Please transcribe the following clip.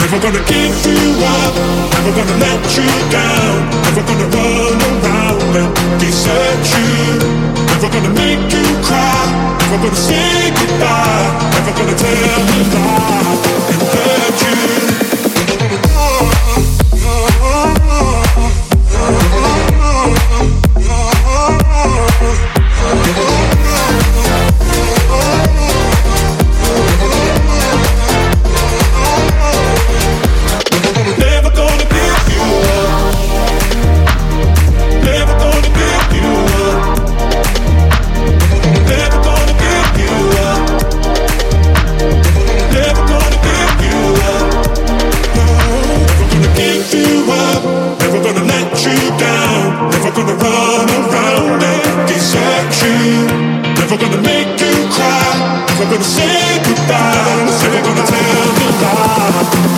Never gonna give you up, never gonna let you down, never gonna run around and desert you, never gonna make you cry, never gonna say goodbye, never gonna tell a lie and hurt you.